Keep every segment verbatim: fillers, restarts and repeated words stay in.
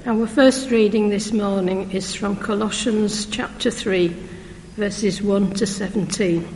Our first reading this morning is from Colossians chapter three, verses one to seventeen.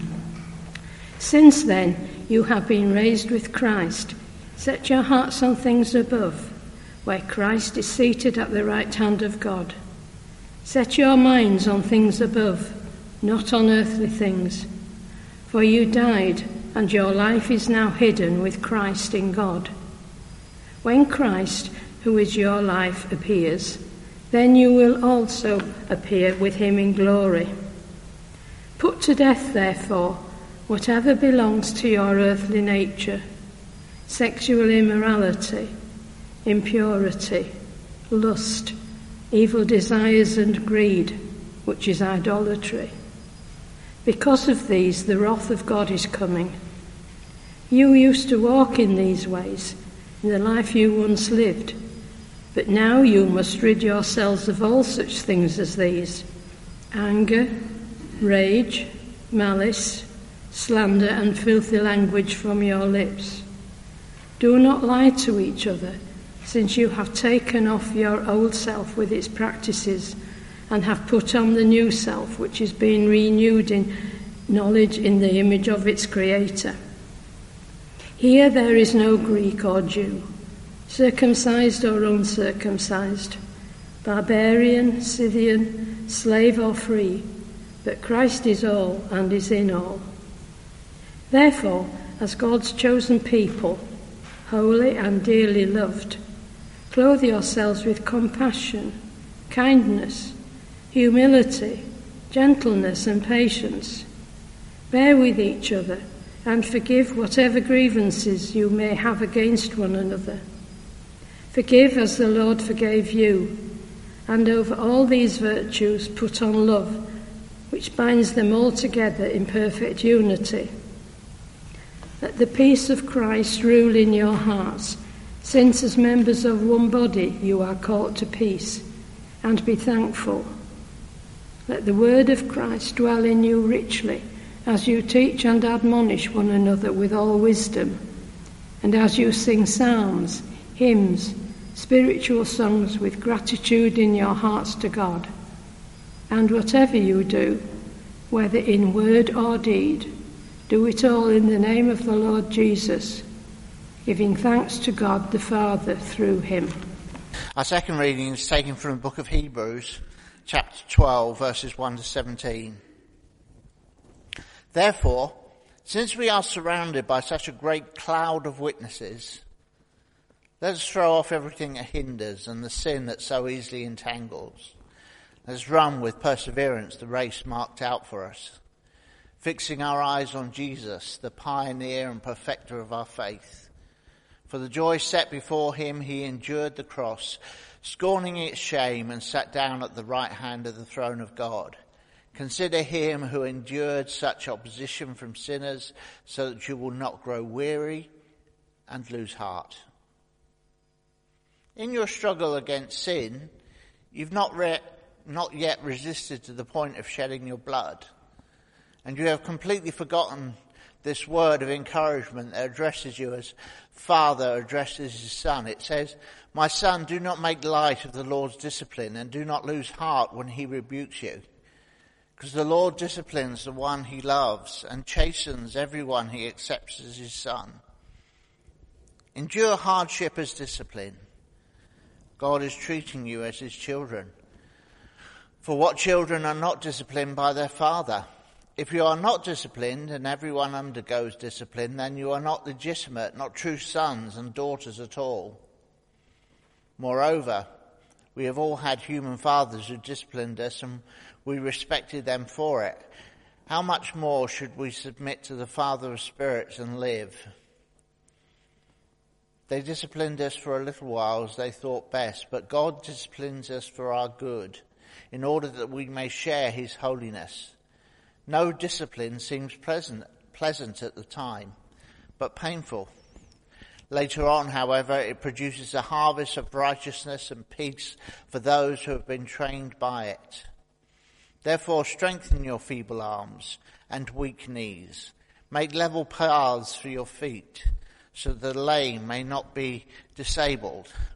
Since then, you have been raised with Christ. Set your hearts on things above, where Christ is seated at the right hand of God. Set your minds on things above, not on earthly things. For you died, and your life is now hidden with Christ in God. When Christ, who is your life, appears, then you will also appear with him in glory. Put to death, therefore, whatever belongs to your earthly nature: sexual immorality, impurity, lust, evil desires and greed, which is idolatry. Because of these, the wrath of God is coming. You used to walk in these ways, in the life you once lived, but now you must rid yourselves of all such things as these: anger, rage, malice, slander, and filthy language from your lips. Do not lie to each other, since you have taken off your old self with its practices and have put on the new self, which is being renewed in knowledge in the image of its Creator. Here there is no Greek or Jew, circumcised or uncircumcised, barbarian, Scythian, slave or free, but Christ is all and is in all. Therefore, as God's chosen people, holy and dearly loved, clothe yourselves with compassion, kindness, humility, gentleness and patience. Bear with each other and forgive whatever grievances you may have against one another. Forgive as the Lord forgave you, and over all these virtues put on love, which binds them all together in perfect unity. Let the peace of Christ rule in your hearts, since as members of one body you are called to peace, and be thankful. Let the word of Christ dwell in you richly, as you teach and admonish one another with all wisdom, and as you sing psalms, hymns, spiritual songs with gratitude in your hearts to God. And whatever you do, whether in word or deed, do it all in the name of the Lord Jesus, giving thanks to God the Father through him. Our second reading is taken from the book of Hebrews, chapter twelve, verses one to seventeen. Therefore, since we are surrounded by such a great cloud of witnesses, let us throw off everything that hinders and the sin that so easily entangles. Let us run with perseverance the race marked out for us, fixing our eyes on Jesus, the pioneer and perfecter of our faith. For the joy set before him, he endured the cross, scorning its shame, and sat down at the right hand of the throne of God. Consider him who endured such opposition from sinners, so that you will not grow weary and lose heart. In your struggle against sin, you've not, re- not yet resisted to the point of shedding your blood, and you have completely forgotten this word of encouragement that addresses you as Father addresses his Son. It says, "My son, do not make light of the Lord's discipline, and do not lose heart when he rebukes you. Because the Lord disciplines the one he loves, and chastens everyone he accepts as his son. Endure hardship as discipline. God is treating you as his children. For what children are not disciplined by their father? If you are not disciplined, and everyone undergoes discipline, then you are not legitimate, not true sons and daughters at all. Moreover, we have all had human fathers who disciplined us, and we respected them for it. How much more should we submit to the Father of spirits and live? They disciplined us for a little while as they thought best, but God disciplines us for our good, in order that we may share his holiness. No discipline seems pleasant, pleasant at the time, but painful. Later on, however, it produces a harvest of righteousness and peace for those who have been trained by it. Therefore, strengthen your feeble arms and weak knees. Make level paths for your feet, so that the lame may not be disabled,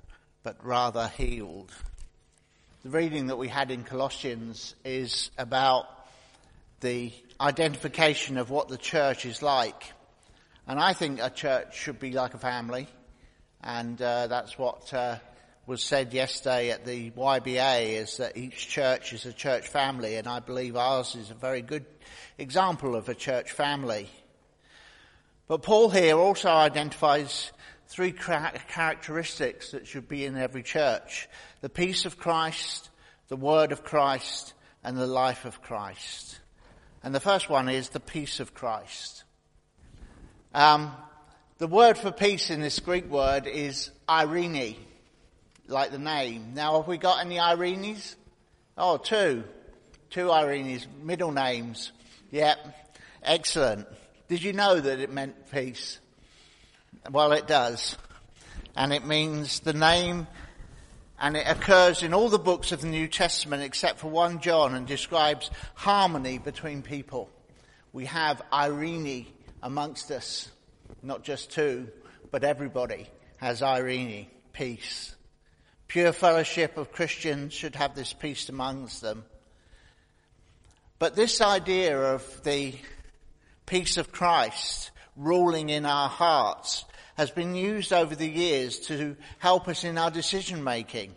but rather healed. The reading that we had in Colossians is about the identification of what the church is like. And I think a church should be like a family. And uh, that's what uh, was said yesterday at the Y B A, is that each church is a church family. And I believe ours is a very good example of a church family. But Paul here also identifies three characteristics that should be in every church: the peace of Christ, the word of Christ, and the life of Christ. And the first one is the peace of Christ. Um, the word for peace in this Greek word is Irene, like the name. Now, have we got any Irenes? Oh, two. Two Irenes, middle names. Yep, excellent. Did you know that it meant peace? Well, it does. And it means the name, and it occurs in all the books of the New Testament except for one John, and describes harmony between people. We have Irene amongst us, not just two, but everybody has Irene, peace. Pure fellowship of Christians should have this peace amongst them. But this idea of the peace of Christ ruling in our hearts has been used over the years to help us in our decision making.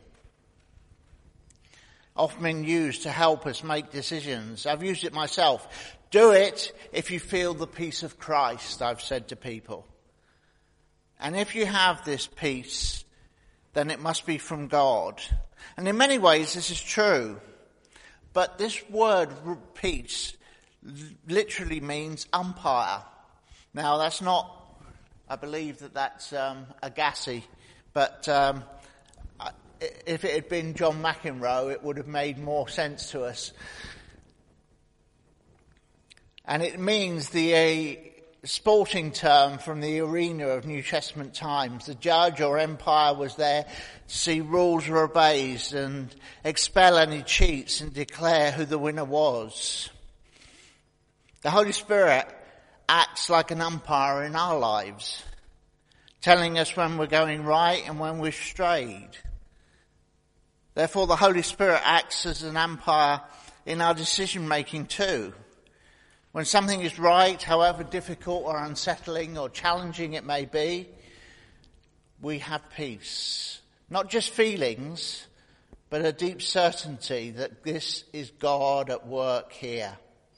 Often used to help us make decisions. I've used it myself. Do it if you feel the peace of Christ, I've said to people. And if you have this peace, then it must be from God. And in many ways this is true. But this word peace literally means umpire. Now that's not, I believe that that's um, Agassi, but um, if it had been John McEnroe, it would have made more sense to us. And it means the a sporting term from the arena of New Testament times. The judge or umpire was there to see rules were obeyed and expel any cheats and declare who the winner was. The Holy Spirit acts like an umpire in our lives, telling us when we're going right and when we've strayed. Therefore, the Holy Spirit acts as an umpire in our decision making too. When something is right, however difficult or unsettling or challenging it may be, we have peace. Not just feelings, but a deep certainty that this is God at work here.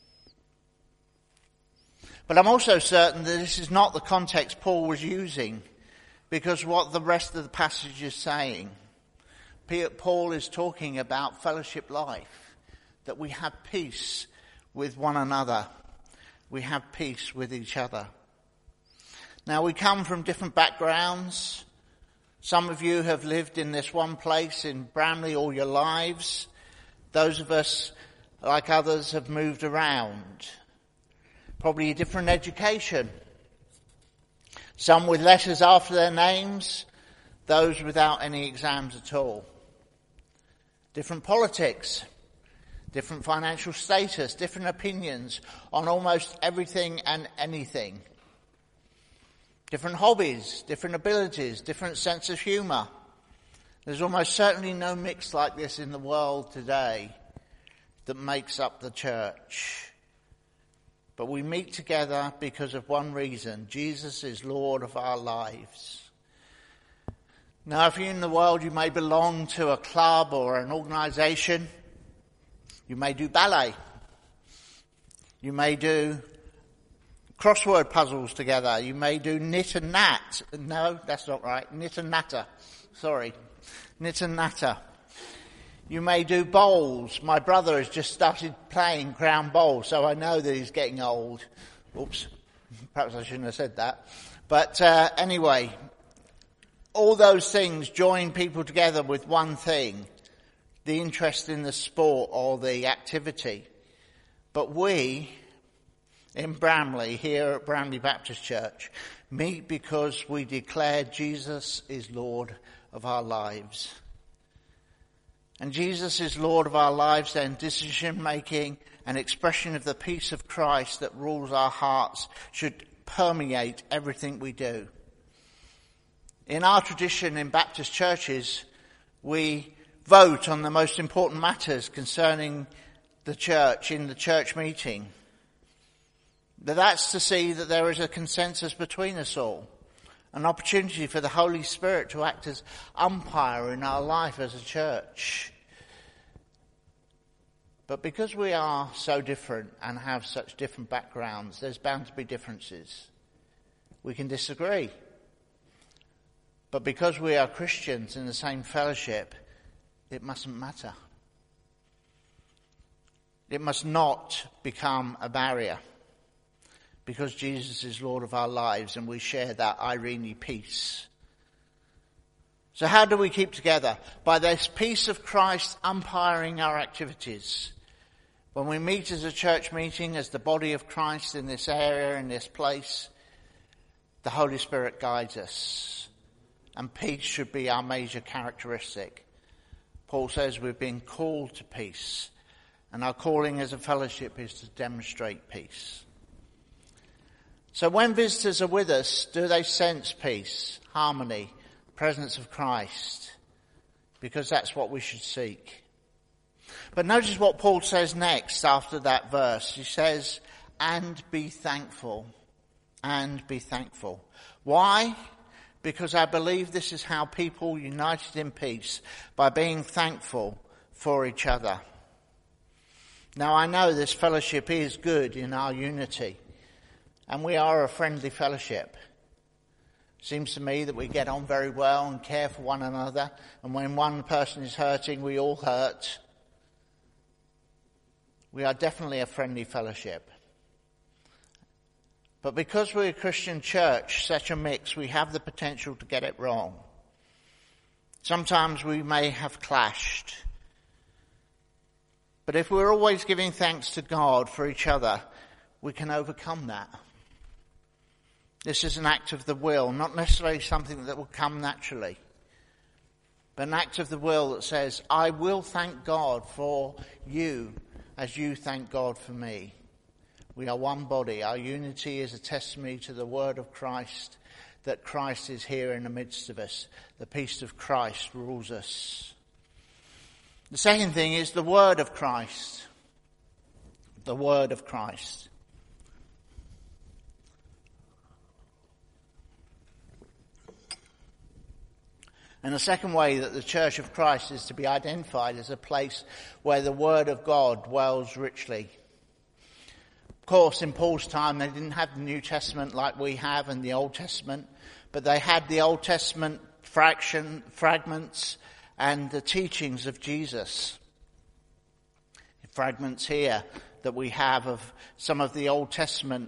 But I'm also certain that this is not the context Paul was using, because what the rest of the passage is saying. Paul is talking about fellowship life, that we have peace with one another. We have peace with each other. Now, we come from different backgrounds. Some of you have lived in this one place in Bramley all your lives. Those of us, like others, have moved around. Probably a different education. Some with letters after their names, those without any exams at all. Different politics, different financial status, different opinions on almost everything and anything. Different hobbies, different abilities, different sense of humour. There's almost certainly no mix like this in the world today that makes up the church. But we meet together because of one reason: Jesus is Lord of our lives. Now, if you're in the world, you may belong to a club or an organisation. You may do ballet. You may do crossword puzzles together. You may do knit and nat. No, that's not right. Knit and natter. Sorry. Knit and natter. You may do bowls. My brother has just started playing crown bowl, so I know that he's getting old. Oops. Perhaps I shouldn't have said that. But uh, anyway, all those things join people together with one thing: the interest in the sport or the activity. But we, in Bramley, here at Bramley Baptist Church, meet because we declare Jesus is Lord of our lives. And Jesus is Lord of our lives, then decision making and expression of the peace of Christ that rules our hearts should permeate everything we do. In our tradition in Baptist churches, We vote on the most important matters concerning the church in the church meeting. That's to see that there is a consensus between us all, an opportunity for the Holy Spirit to act as umpire in our life as a church. But because we are so different and have such different backgrounds, there's bound to be differences. We can disagree. But because we are Christians in the same fellowship, it mustn't matter. It must not become a barrier, because Jesus is Lord of our lives and we share that Irene peace. So how do we keep together? By this peace of Christ umpiring our activities. When we meet as a church meeting, as the body of Christ in this area, in this place, the Holy Spirit guides us. And peace should be our major characteristic. Paul says we've been called to peace. And our calling as a fellowship is to demonstrate peace. So when visitors are with us, do they sense peace, harmony, presence of Christ? Because that's what we should seek. But notice what Paul says next after that verse. He says, and be thankful. And be thankful. Why? Because I believe this is how people united in peace, by being thankful for each other. Now I know this fellowship is good in our unity. And we are a friendly fellowship. Seems to me that we get on very well and care for one another. And when one person is hurting, we all hurt. We are definitely a friendly fellowship. But because we're a Christian church, such a mix, we have the potential to get it wrong. Sometimes we may have clashed. But if we're always giving thanks to God for each other, we can overcome that. This is an act of the will, not necessarily something that will come naturally, but an act of the will that says, I will thank God for you as you thank God for me. We are one body. Our unity is a testimony to the word of Christ, that Christ is here in the midst of us. The peace of Christ rules us. The second thing is the word of Christ. The word of Christ. And the second way that the Church of Christ is to be identified as a place where the Word of God dwells richly. Of course, in Paul's time, they didn't have the New Testament like we have and the Old Testament, but they had the Old Testament fraction, fragments and the teachings of Jesus. Fragments here that we have of some of the Old Testament.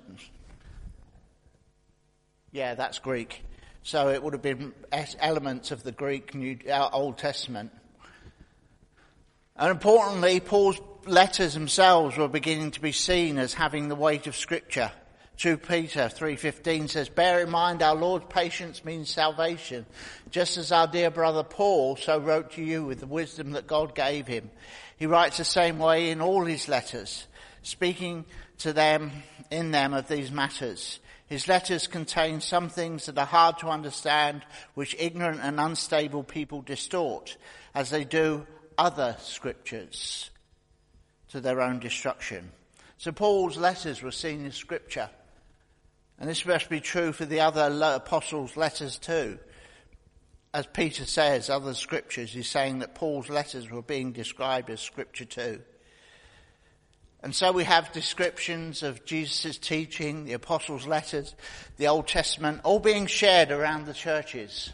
Yeah, that's Greek. So it would have been elements of the Greek New, uh, Old Testament. And importantly, Paul's letters themselves were beginning to be seen as having the weight of Scripture. Second Peter three fifteen says, bear in mind our Lord's patience means salvation, just as our dear brother Paul so wrote to you with the wisdom that God gave him. He writes the same way in all his letters, speaking to them in them of these matters. His letters contain some things that are hard to understand, which ignorant and unstable people distort, as they do other scriptures to their own destruction. So Paul's letters were seen as scripture. And this must be true for the other apostles' letters too. As Peter says, other scriptures, he's saying that Paul's letters were being described as scripture too. And so we have descriptions of Jesus' teaching, the apostles' letters, the Old Testament, all being shared around the churches.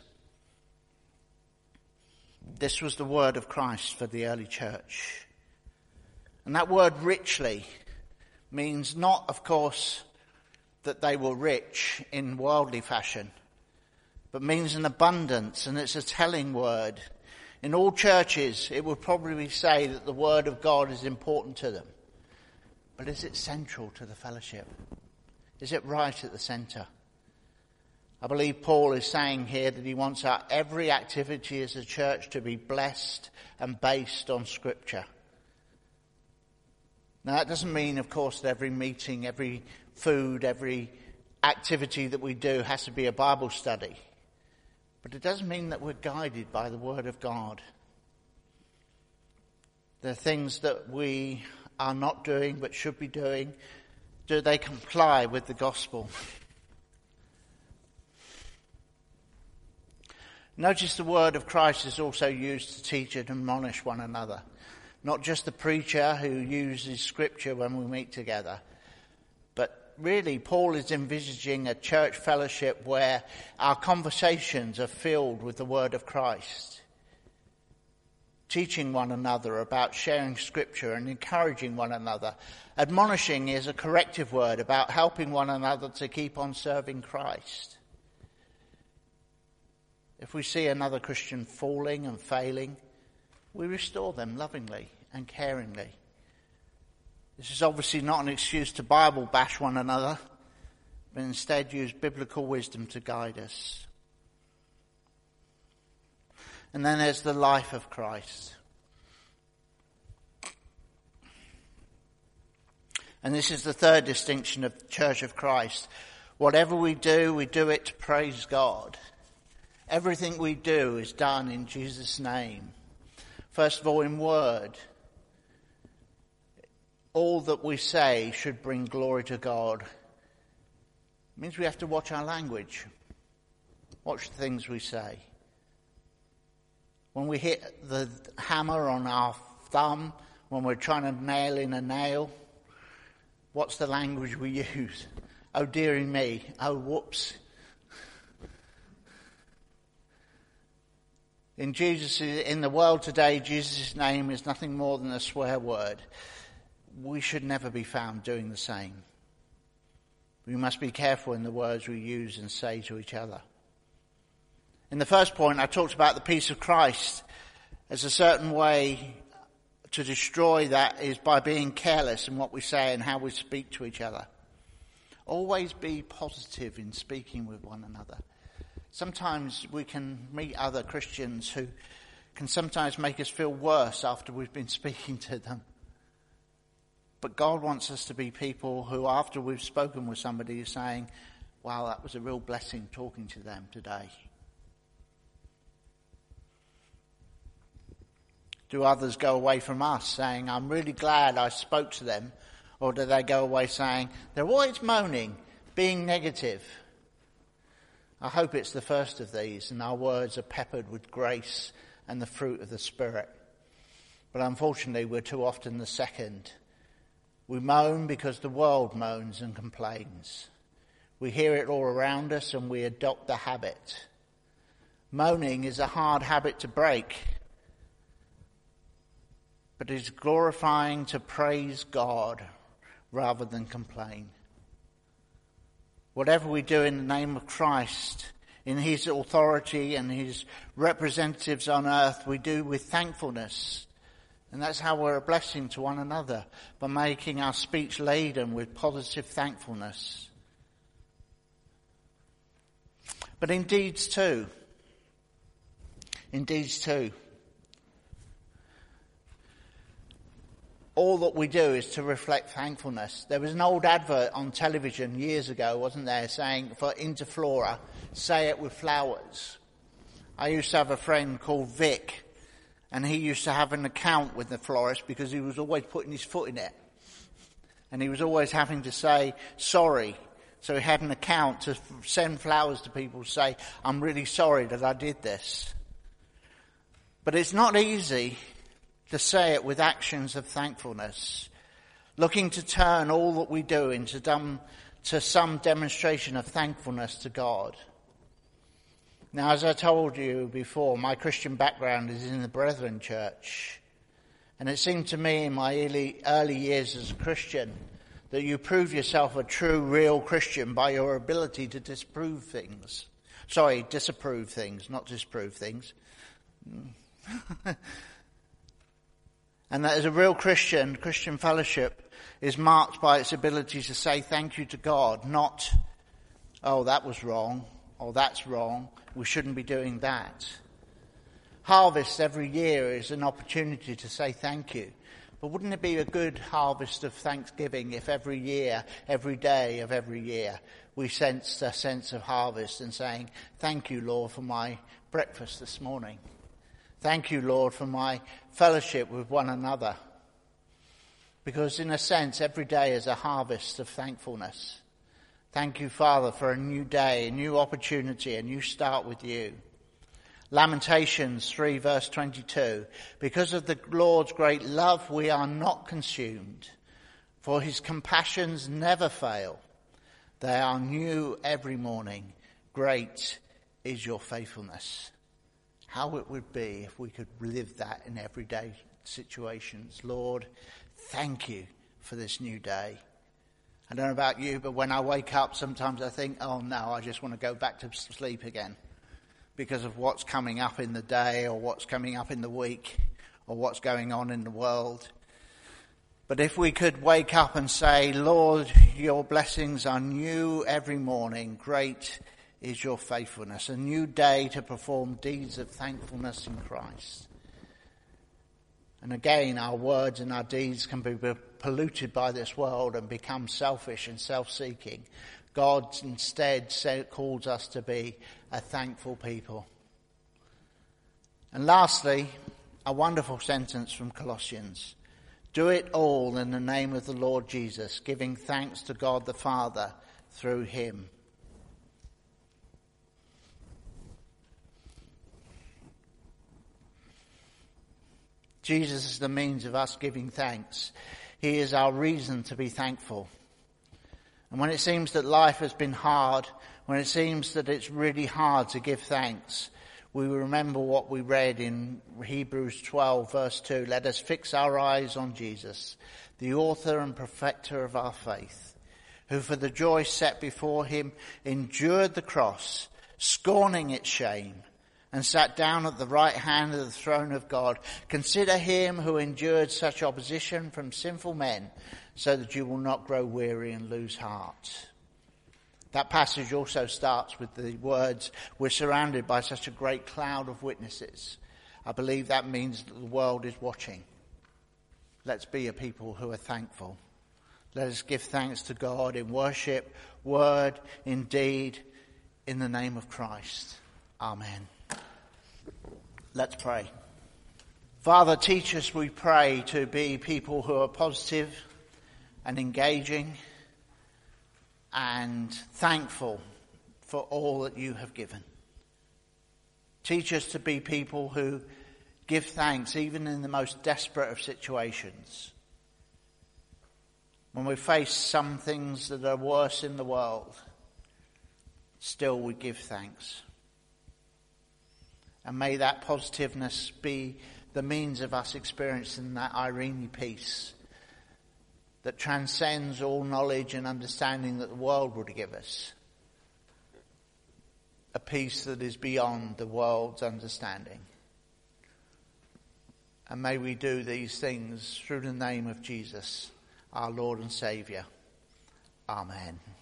This was the word of Christ for the early church. And that word richly means not, of course, that they were rich in worldly fashion, but means an abundance, and it's a telling word. In all churches, it would probably say that the word of God is important to them. But is it central to the fellowship? Is it right at the centre? I believe Paul is saying here that he wants our every activity as a church to be blessed and based on Scripture. Now that doesn't mean, of course, that every meeting, every food, every activity that we do has to be a Bible study. But it does mean that we're guided by the Word of God. The things that we are not doing but should be doing, do they comply with the gospel? Notice the word of Christ is also used to teach and admonish one another. Not just the preacher who uses scripture when we meet together, but really Paul is envisaging a church fellowship where our conversations are filled with the word of Christ, teaching one another about sharing scripture and encouraging one another. Admonishing is a corrective word about helping one another to keep on serving Christ. If we see another Christian falling and failing, we restore them lovingly and caringly. This is obviously not an excuse to Bible bash one another, but instead use biblical wisdom to guide us. And then there's the life of Christ. And this is the third distinction of the Church of Christ. Whatever we do, we do it to praise God. Everything we do is done in Jesus' name. First of all, in word. All that we say should bring glory to God. It means we have to watch our language. Watch the things we say. When we hit the hammer on our thumb, when we're trying to nail in a nail, what's the language we use? Oh, dearie me. Oh, whoops. In Jesus, in the world today, Jesus' name is nothing more than a swear word. We should never be found doing the same. We must be careful in the words we use and say to each other. In the first point, I talked about the peace of Christ as a certain way to destroy that is by being careless in what we say and how we speak to each other. Always be positive in speaking with one another. Sometimes we can meet other Christians who can sometimes make us feel worse after we've been speaking to them. But God wants us to be people who, after we've spoken with somebody, are saying, wow, that was a real blessing talking to them today. Do others go away from us saying, I'm really glad I spoke to them? Or do they go away saying, they're always moaning, being negative? I hope it's the first of these and our words are peppered with grace and the fruit of the Spirit. But unfortunately, we're too often the second. We moan because the world moans and complains. We hear it all around us and we adopt the habit. Moaning is a hard habit to break, but it is glorifying to praise God rather than complain. Whatever we do in the name of Christ, in his authority and his representatives on earth, we do with thankfulness. And that's how we're a blessing to one another, by making our speech laden with positive thankfulness. But in deeds too. In deeds too. All that we do is to reflect thankfulness. There was an old advert on television years ago, wasn't there, saying for Interflora, say it with flowers. I used to have a friend called Vic, and he used to have an account with the florist because he was always putting his foot in it. And he was always having to say sorry. So he had an account to send flowers to people to say, I'm really sorry that I did this. But it's not easy to say it with actions of thankfulness, looking to turn all that we do into dumb, to some demonstration of thankfulness to God. Now, as I told you before, my Christian background is in the Brethren Church, and it seemed to me in my early, early years as a Christian that you prove yourself a true, real Christian by your ability to disprove things. Sorry, disapprove things, not disprove things. And that as a real Christian, Christian fellowship is marked by its ability to say thank you to God, not, oh, that was wrong, or that's wrong, we shouldn't be doing that. Harvest every year is an opportunity to say thank you. But wouldn't it be a good harvest of thanksgiving if every year, every day of every year, we sensed a sense of harvest and saying, thank you, Lord, for my breakfast this morning. Thank you, Lord, for my fellowship with one another. Because in a sense, every day is a harvest of thankfulness. Thank you, Father, for a new day, a new opportunity, a new start with you. Lamentations three verse twenty-two. Because of the Lord's great love, we are not consumed, for his compassions never fail. They are new every morning. Great is your faithfulness. How it would be if we could live that in everyday situations. Lord, thank you for this new day. I don't know about you, but when I wake up, sometimes I think, oh no, I just want to go back to sleep again because of what's coming up in the day or what's coming up in the week or what's going on in the world. But if we could wake up and say, Lord, your blessings are new every morning. Great is your faithfulness. A new day to perform deeds of thankfulness in Christ. And again, our words and our deeds can be polluted by this world and become selfish and self-seeking. God instead calls us to be a thankful people. And lastly, a wonderful sentence from Colossians. Do it all in the name of the Lord Jesus, giving thanks to God the Father through him. Jesus is the means of us giving thanks. He is our reason to be thankful. And when it seems that life has been hard, when it seems that it's really hard to give thanks, we remember what we read in Hebrews twelve verse two. Let us fix our eyes on Jesus, the author and perfecter of our faith, who for the joy set before him endured the cross, scorning its shame, and sat down at the right hand of the throne of God. Consider him who endured such opposition from sinful men, so that you will not grow weary and lose heart. That passage also starts with the words, we're surrounded by such a great cloud of witnesses. I believe that means that the world is watching. Let's be a people who are thankful. Let us give thanks to God in worship, word, in deed, in the name of Christ. Amen. Let's pray. Father, teach us, we pray, to be people who are positive and engaging and thankful for all that you have given. Teach us to be people who give thanks even in the most desperate of situations. When we face some things that are worse in the world, still we give thanks. And may that positiveness be the means of us experiencing that Irene peace that transcends all knowledge and understanding that the world would give us. A peace that is beyond the world's understanding. And may we do these things through the name of Jesus, our Lord and Saviour. Amen.